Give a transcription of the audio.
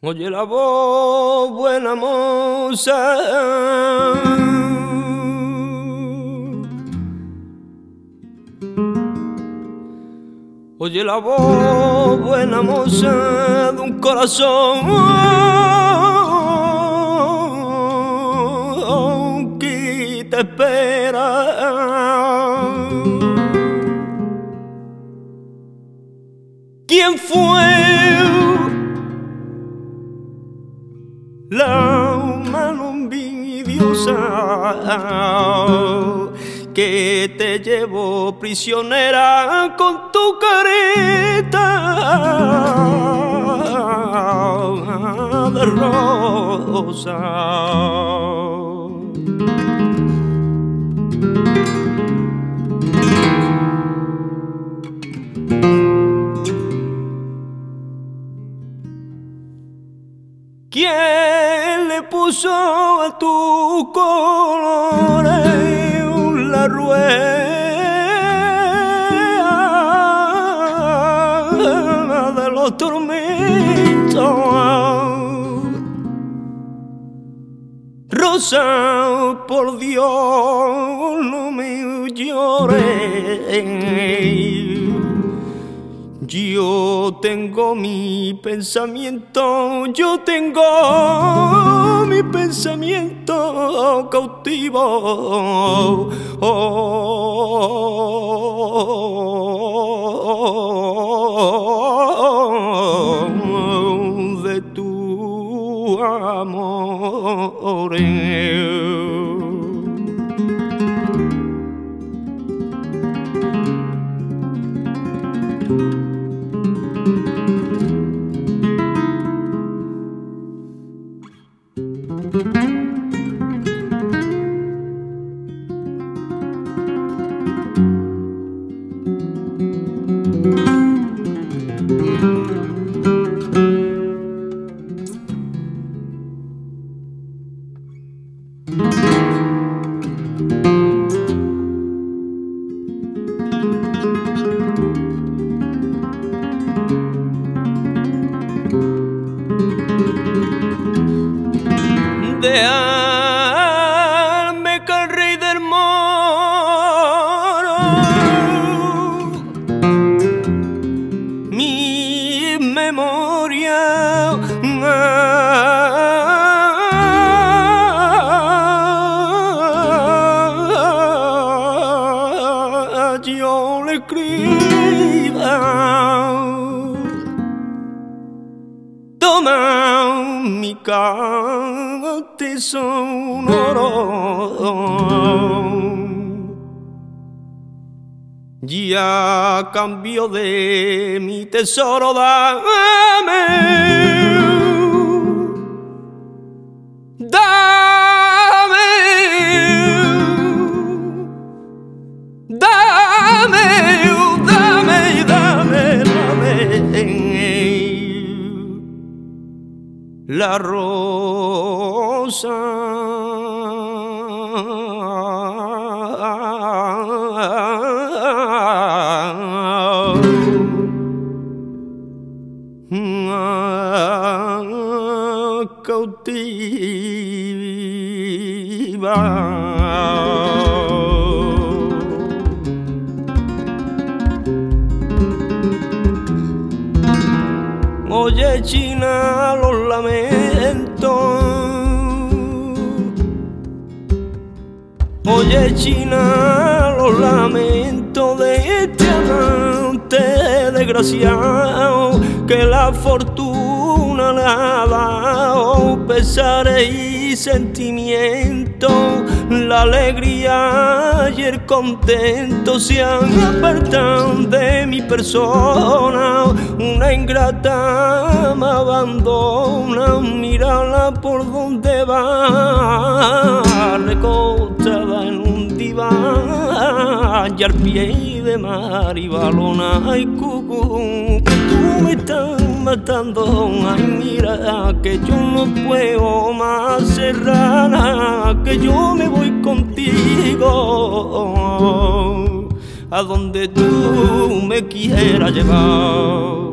Oye la voz, buena moza, oye la voz, buena moza de un corazón que te espera. ¿Quién fue la mano envidiosa que te llevó prisionera con tu careta de rosa? ¿Quién le puso a tus colores la rueda de los tormentos? Rosa, por Dios, no me llores. Yo tengo mi pensamiento, cautivo de tu amor. Dejarme que el rey del moro mi memoria yo le escriba. Toma mi cante sonoro, ya a cambio de mi tesoro dame, dame, dame, dame, dame, dame la rosa cautiva. Oye China, los lamentos. Oye China, los lamentos de este amante desgraciado que la fortuna le ha dado pesares y sentimientos. La alegría y el contento se han apartado de mi persona. Una ingrata me abandona, mírala por donde va, recostada en un diván y al pie de Maribalona. Ay, cucú, que tú me estás matando. Ay, mira que yo no puedo más, serrana, que yo me voy contigo a donde tú me quieras llevar.